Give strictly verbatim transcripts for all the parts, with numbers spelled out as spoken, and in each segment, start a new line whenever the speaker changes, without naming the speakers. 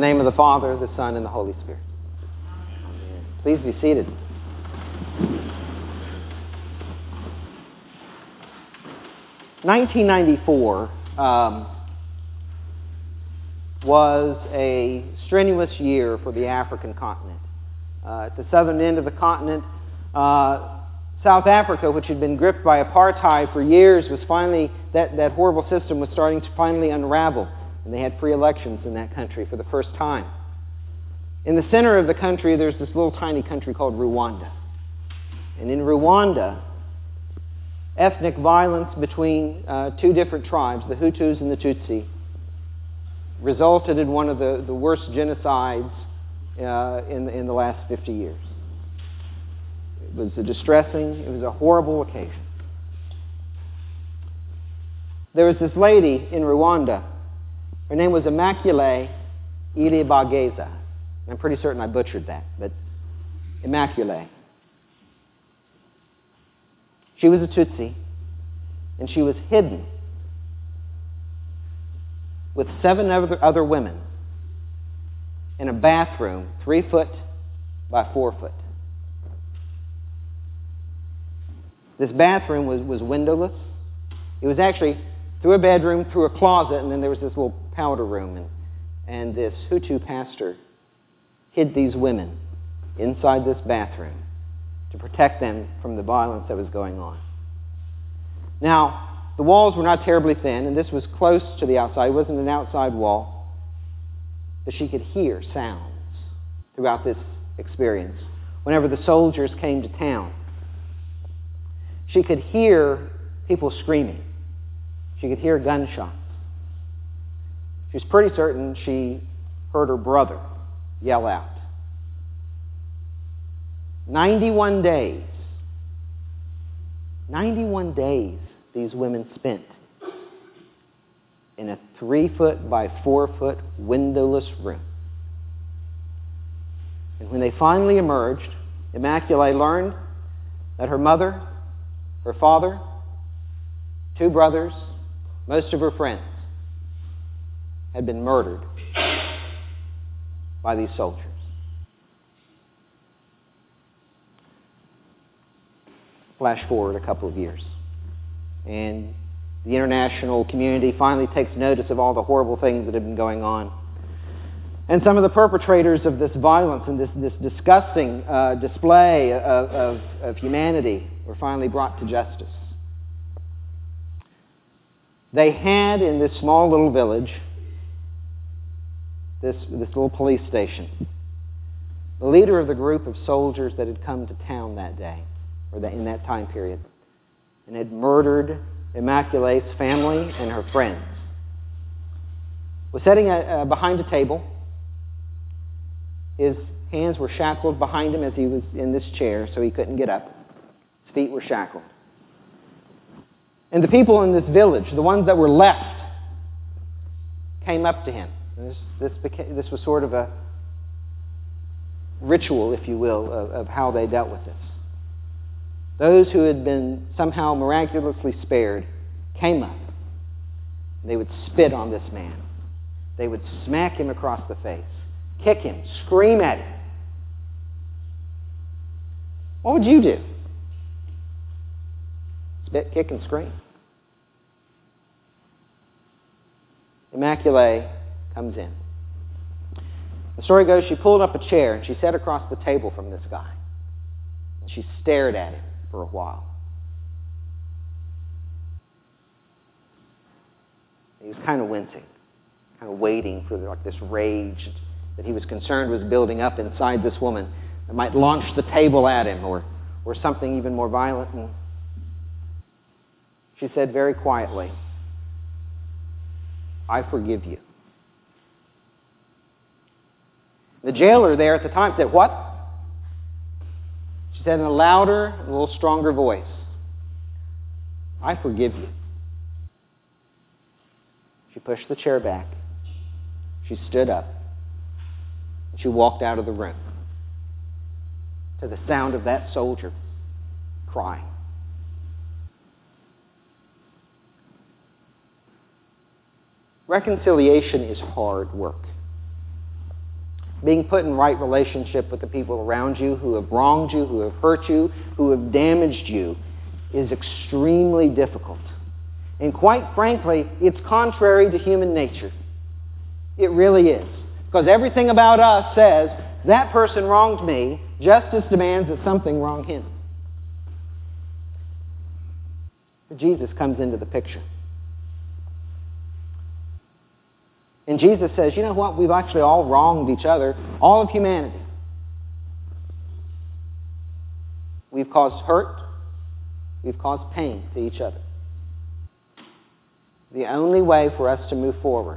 name of the Father, the Son, and the Holy Spirit. Amen. Please be seated. nineteen ninety-four um, was a strenuous year for the African continent. Uh, at the southern end of the continent, uh, South Africa, which had been gripped by apartheid for years, was finally, that, that horrible system was starting to finally unravel. And they had free elections in that country for the first time. In the center of the country, there's this little tiny country called Rwanda. And in Rwanda, ethnic violence between uh, two different tribes, the Hutus and the Tutsi, resulted in one of the, the worst genocides uh, in, in the last fifty years. It was a distressing, it was a horrible occasion. There was this lady in Rwanda. Her name was Immaculée Ilibagiza. I'm pretty certain I butchered that, but Immaculée. She was a Tutsi, and she was hidden with seven other, other women in a bathroom three foot by four foot. This bathroom was, was windowless. It was actually through a bedroom, through a closet, and then there was this little powder room. And, and this Hutu pastor hid these women inside this bathroom to protect them from the violence that was going on. Now, the walls were not terribly thin, and this was close to the outside. It wasn't an outside wall. But she could hear sounds throughout this experience. Whenever the soldiers came to town, she could hear people screaming. She could hear gunshots. She was pretty certain she heard her brother yell out. ninety-one days. ninety-one days these women spent in a three-foot by four-foot windowless room. And when they finally emerged, Immaculée learned that her mother, her father, two brothers, most of her friends had been murdered by these soldiers. Flash forward a couple of years, and the international community finally takes notice of all the horrible things that have been going on. And some of the perpetrators of this violence and this, this disgusting uh, display of, of, of humanity were finally brought to justice. They had in this small little village this, this little police station. The leader of the group of soldiers that had come to town that day, or that, in that time period, and had murdered Immaculée's family and her friends, was sitting uh, behind a table. His hands were shackled behind him as he was in this chair, so he couldn't get up. His feet were shackled. And the people in this village, the ones that were left, came up to him. And this, this, became, this was sort of a ritual, if you will, of, of how they dealt with this. Those who had been somehow miraculously spared came up. They would spit on this man. They would smack him across the face, kick him, scream at him. What would you do? Spit, kick, and scream. Immaculée comes in. The story goes, she pulled up a chair and she sat across the table from this guy. And she stared at him for a while. He was kind of wincing, kind of waiting for like this rage that he was concerned was building up inside this woman that might launch the table at him or, or something even more violent. And she said very quietly, "I forgive you." The jailer there at the time said, "What?" She said in a louder, a little stronger voice, "I forgive you." She pushed the chair back. She stood up. And she walked out of the room to the sound of that soldier crying. Reconciliation is hard work. being put in right relationship with the people around you who have wronged you, who have hurt you, who have damaged you, is extremely difficult. And quite frankly, it's contrary to human nature. It really is. Because everything about us says, that person wronged me, justice demands that something wrong him. But Jesus comes into the picture. And Jesus says, you know what? We've actually all wronged each other, all of humanity. We've caused hurt. We've caused pain to each other. The only way for us to move forward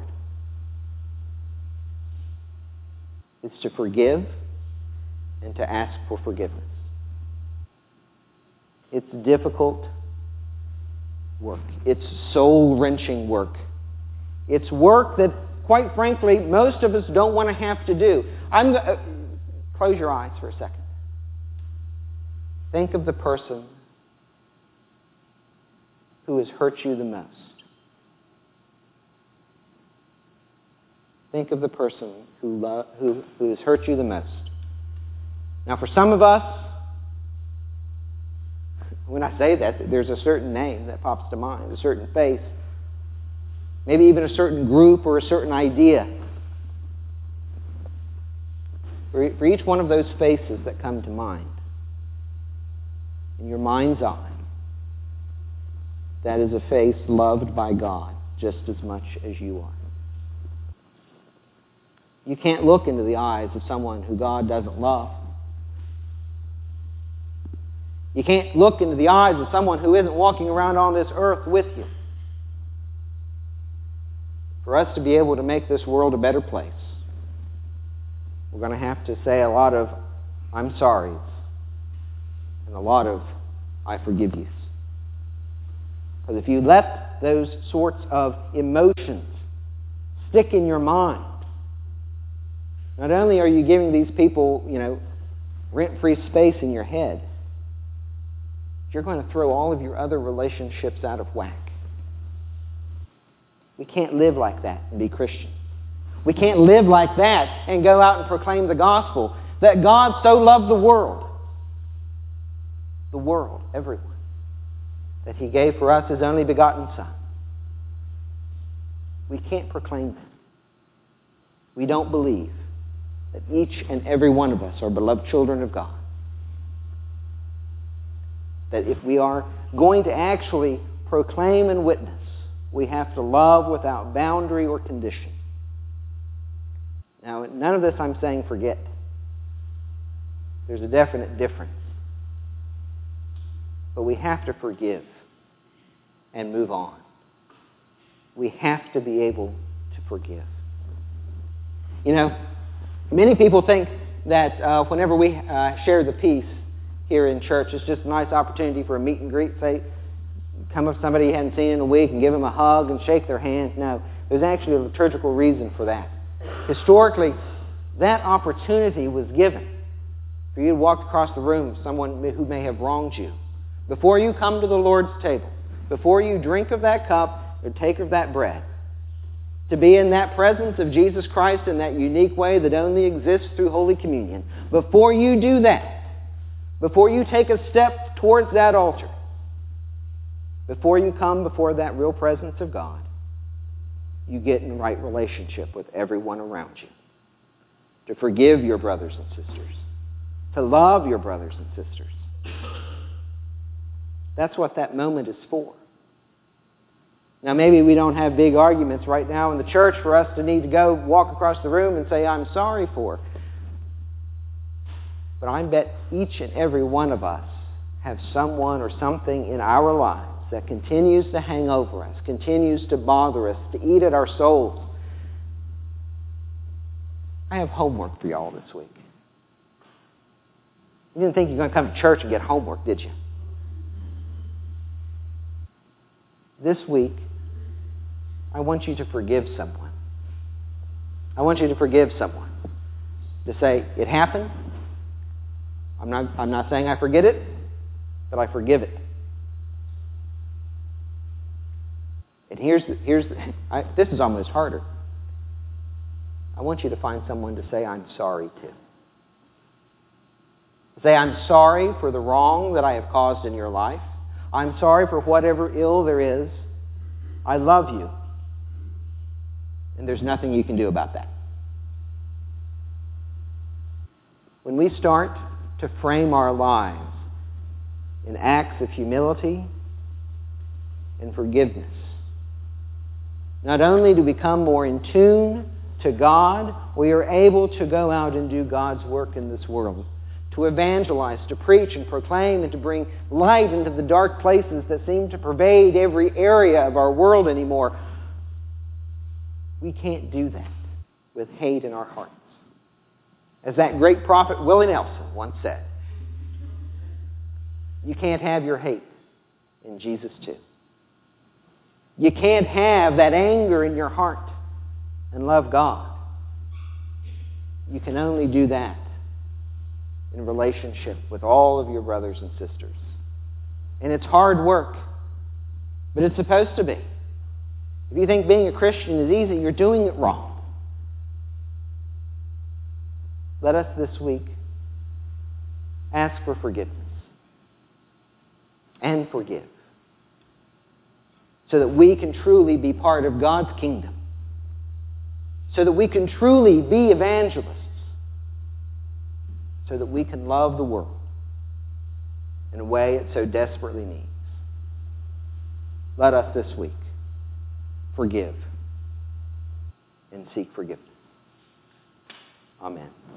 is to forgive and to ask for forgiveness. It's difficult work. It's soul-wrenching work. It's work that, quite frankly, most of us don't want to have to do. I'm go- uh, close your eyes for a second. Think of the person who has hurt you the most. Think of the person who, lo- who, who has hurt you the most. Now, for some of us, when I say that, there's a certain name that pops to mind, a certain face, maybe even a certain group or a certain idea. For, for each one of those faces that come to mind, in your mind's eye, that is a face loved by God just as much as you are. You can't look into the eyes of someone who God doesn't love. You can't look into the eyes of someone who isn't walking around on this earth with you. For us to be able to make this world a better place, we're going to have to say a lot of I'm sorry and a lot of I forgive you. Because if you let those sorts of emotions stick in your mind, not only are you giving these people, you know, rent-free space in your head, you're going to throw all of your other relationships out of whack. We can't live like that and be Christians. We can't live like that and go out and proclaim the gospel that God so loved the world, the world, everyone, that He gave for us His only begotten Son. We can't proclaim that. We don't believe that each and every one of us are beloved children of God. That if we are going to actually proclaim and witness, we have to love without boundary or condition. Now, none of this I'm saying forget. There's a definite difference. But we have to forgive and move on. We have to be able to forgive. You know, many people think that uh, whenever we uh, share the peace here in church, it's just a nice opportunity for a meet and greet. Say, come up to somebody you hadn't seen in a week and give them a hug and shake their hand. No, there's actually a liturgical reason for that. Historically, that opportunity was given for you to walk across the room with someone who may have wronged you. Before you come to the Lord's table, before you drink of that cup or take of that bread, to be in that presence of Jesus Christ in that unique way that only exists through Holy Communion. Before you do that, before you take a step towards that altar, before you come before that real presence of God, you get in right relationship with everyone around you. To forgive your brothers and sisters. To love your brothers and sisters. That's what that moment is for. Now, maybe we don't have big arguments right now in the church for us to need to go walk across the room and say, I'm sorry for. But I bet each and every one of us have someone or something in our lives that continues to hang over us, continues to bother us, to eat at our souls. I have homework for y'all this week. You didn't think you were going to come to church and get homework, did you? This week, I want you to forgive someone. I want you to forgive someone. To say, it happened. I'm not, I'm not saying I forget it, but I forgive it. And here's the, here's the, I, this is almost harder. I want you to find someone to say, I'm sorry to. Say, I'm sorry for the wrong that I have caused in your life. I'm sorry for whatever ill there is. I love you. And there's nothing you can do about that. When we start to frame our lives in acts of humility and forgiveness, not only do we become more in tune to God, we are able to go out and do God's work in this world, to evangelize, to preach and proclaim, and to bring light into the dark places that seem to pervade every area of our world anymore. We can't do that with hate in our hearts. As that great prophet Willie Nelson once said, you can't have your hate in Jesus too. You can't have that anger in your heart and love God. You can only do that in relationship with all of your brothers and sisters. And it's hard work, but it's supposed to be. If you think being a Christian is easy, you're doing it wrong. Let us this week ask for forgiveness and forgive, so that we can truly be part of God's kingdom, so that we can truly be evangelists, so that we can love the world in a way it so desperately needs. Let us this week forgive and seek forgiveness. Amen.